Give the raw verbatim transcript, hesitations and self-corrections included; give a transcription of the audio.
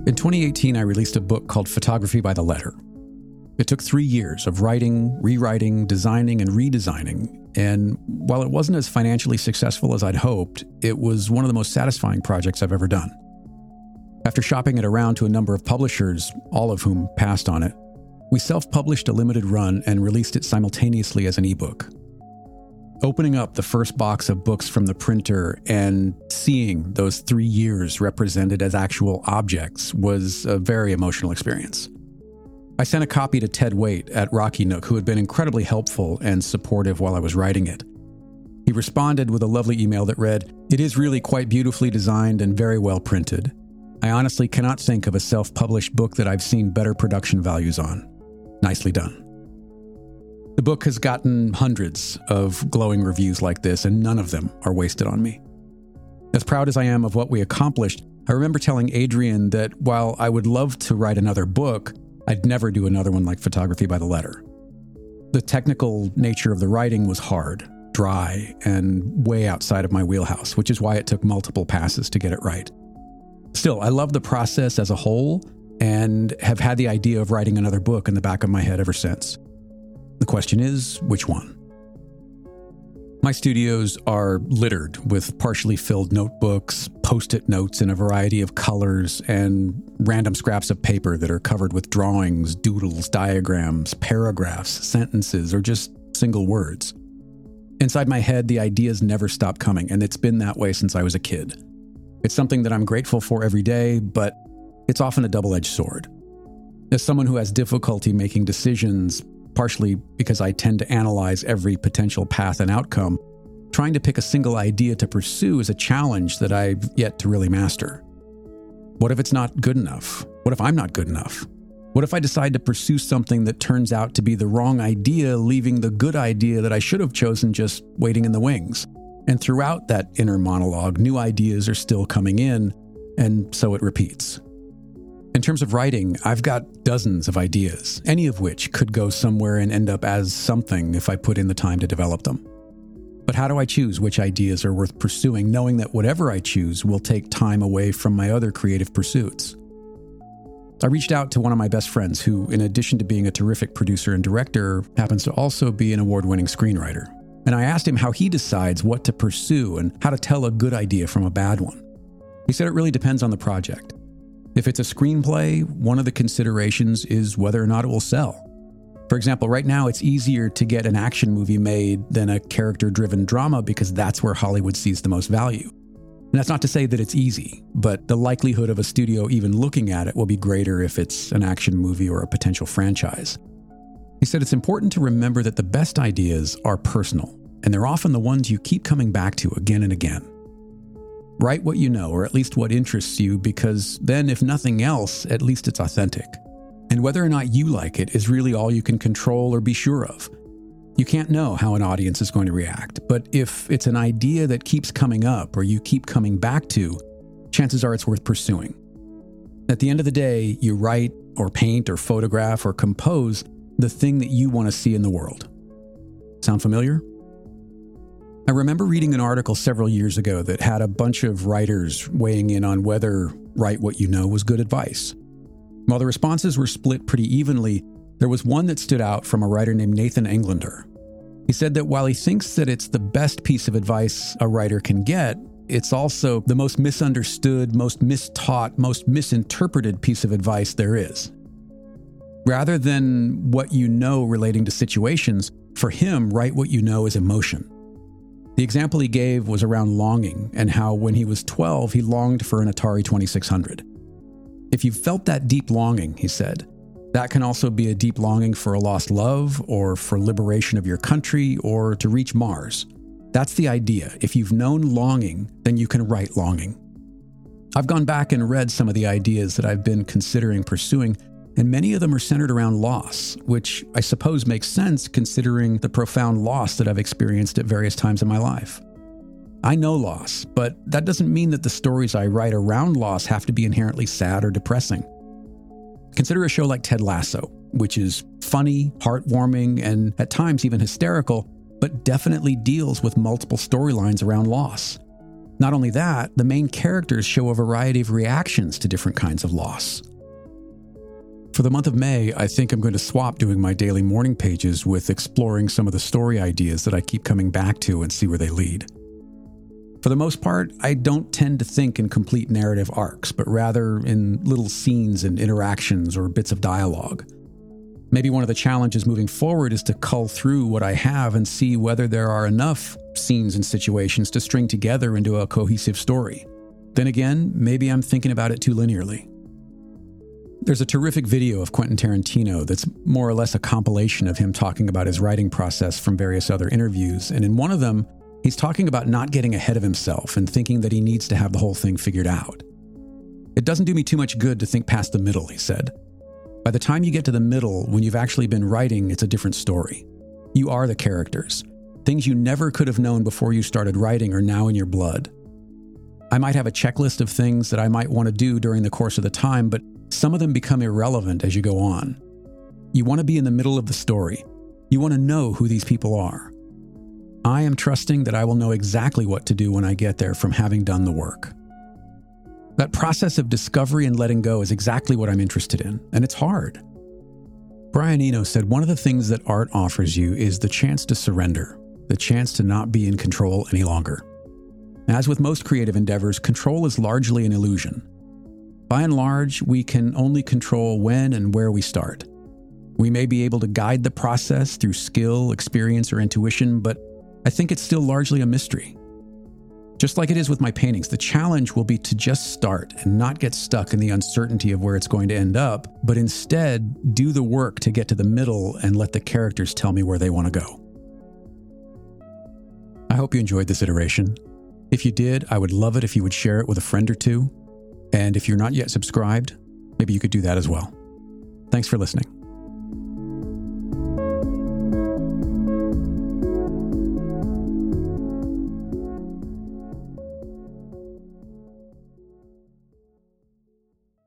In twenty eighteen, I released a book called Photography by the Letter. It took three years of writing, rewriting, designing, and redesigning, and while it wasn't as financially successful as I'd hoped, it was one of the most satisfying projects I've ever done. After shopping it around to a number of publishers, all of whom passed on it, we self-published a limited run and released it simultaneously as an ebook. Opening up the first box of books from the printer and seeing those three years represented as actual objects was a very emotional experience. I sent a copy to Ted Waite at Rocky Nook, who had been incredibly helpful and supportive while I was writing it. He responded with a lovely email that read, "It is really quite beautifully designed and very well printed. I honestly cannot think of a self-published book that I've seen better production values on. Nicely done." The book has gotten hundreds of glowing reviews like this, and none of them are wasted on me. As proud as I am of what we accomplished, I remember telling Adrian that while I would love to write another book, I'd never do another one like Photography by the Letter. The technical nature of the writing was hard, dry, and way outside of my wheelhouse, which is why it took multiple passes to get it right. Still, I love the process as a whole and have had the idea of writing another book in the back of my head ever since. The question is, which one? My studios are littered with partially filled notebooks, post-it notes in a variety of colors, and random scraps of paper that are covered with drawings, doodles, diagrams, paragraphs, sentences, or just single words. Inside my head, the ideas never stop coming, and it's been that way since I was a kid. It's something that I'm grateful for every day, but it's often a double-edged sword. As someone who has difficulty making decisions, partially because I tend to analyze every potential path and outcome, trying to pick a single idea to pursue is a challenge that I've yet to really master. What if it's not good enough? What if I'm not good enough? What if I decide to pursue something that turns out to be the wrong idea, leaving the good idea that I should have chosen just waiting in the wings? And throughout that inner monologue, new ideas are still coming in, and so it repeats. In terms of writing, I've got dozens of ideas, any of which could go somewhere and end up as something if I put in the time to develop them. But how do I choose which ideas are worth pursuing, knowing that whatever I choose will take time away from my other creative pursuits? I reached out to one of my best friends who, in addition to being a terrific producer and director, happens to also be an award-winning screenwriter. And I asked him how he decides what to pursue and how to tell a good idea from a bad one. He said it really depends on the project. If it's a screenplay, one of the considerations is whether or not it will sell. For example, right now it's easier to get an action movie made than a character-driven drama because that's where Hollywood sees the most value. And that's not to say that it's easy, but the likelihood of a studio even looking at it will be greater if it's an action movie or a potential franchise. He said it's important to remember that the best ideas are personal, and they're often the ones you keep coming back to again and again. Write what you know, or at least what interests you, because then, if nothing else, at least it's authentic. And whether or not you like it is really all you can control or be sure of. You can't know how an audience is going to react, but if it's an idea that keeps coming up or you keep coming back to, chances are it's worth pursuing. At the end of the day, you write or paint or photograph or compose the thing that you want to see in the world. Sound familiar? I remember reading an article several years ago that had a bunch of writers weighing in on whether write what you know was good advice. While the responses were split pretty evenly, there was one that stood out from a writer named Nathan Englander. He said that while he thinks that it's the best piece of advice a writer can get, it's also the most misunderstood, most mistaught, most misinterpreted piece of advice there is. Rather than what you know relating to situations, for him, write what you know is emotion. The example he gave was around longing and how when he was twelve, he longed for an Atari twenty-six hundred. If you've felt that deep longing, he said, that can also be a deep longing for a lost love or for liberation of your country or to reach Mars. That's the idea. If you've known longing, then you can write longing. I've gone back and read some of the ideas that I've been considering pursuing, and many of them are centered around loss, which I suppose makes sense considering the profound loss that I've experienced at various times in my life. I know loss, but that doesn't mean that the stories I write around loss have to be inherently sad or depressing. Consider a show like Ted Lasso, which is funny, heartwarming, and at times even hysterical, but definitely deals with multiple storylines around loss. Not only that, the main characters show a variety of reactions to different kinds of loss. For the month of May, I think I'm going to swap doing my daily morning pages with exploring some of the story ideas that I keep coming back to and see where they lead. For the most part, I don't tend to think in complete narrative arcs, but rather in little scenes and interactions or bits of dialogue. Maybe one of the challenges moving forward is to cull through what I have and see whether there are enough scenes and situations to string together into a cohesive story. Then again, maybe I'm thinking about it too linearly. There's a terrific video of Quentin Tarantino that's more or less a compilation of him talking about his writing process from various other interviews, and in one of them, he's talking about not getting ahead of himself and thinking that he needs to have the whole thing figured out. It doesn't do me too much good to think past the middle, he said. By the time you get to the middle, when you've actually been writing, it's a different story. You are the characters. Things you never could have known before you started writing are now in your blood. I might have a checklist of things that I might want to do during the course of the time, but some of them become irrelevant as you go on. You want to be in the middle of the story. You want to know who these people are. I am trusting that I will know exactly what to do when I get there from having done the work. That process of discovery and letting go is exactly what I'm interested in, and it's hard. Brian Eno said one of the things that art offers you is the chance to surrender, the chance to not be in control any longer. As with most creative endeavors, control is largely an illusion. By and large, we can only control when and where we start. We may be able to guide the process through skill, experience, or intuition, but I think it's still largely a mystery. Just like it is with my paintings, the challenge will be to just start and not get stuck in the uncertainty of where it's going to end up, but instead do the work to get to the middle and let the characters tell me where they want to go. I hope you enjoyed this iteration. If you did, I would love it if you would share it with a friend or two. And if you're not yet subscribed, maybe you could do that as well. Thanks for listening.